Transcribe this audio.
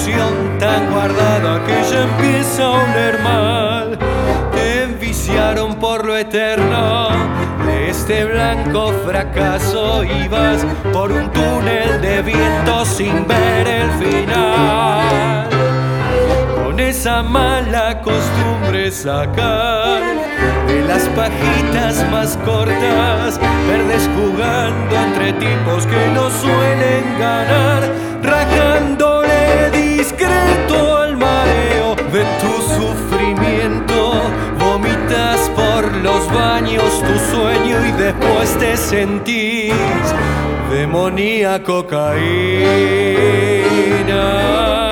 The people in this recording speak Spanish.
ilusión tan guardada que ya empieza a oler mal. Te enviciaron por lo eterno de este blanco fracaso y vas por un túnel de viento sin ver el final. Con esa mala costumbre sacar de las pajitas más cortas, verdes jugando entre tipos que no suelen ganar, rajándole discreto al mareo de tu sufrimiento. Vomitas por los baños tu sueño y después te sentís demoníaco cocaína.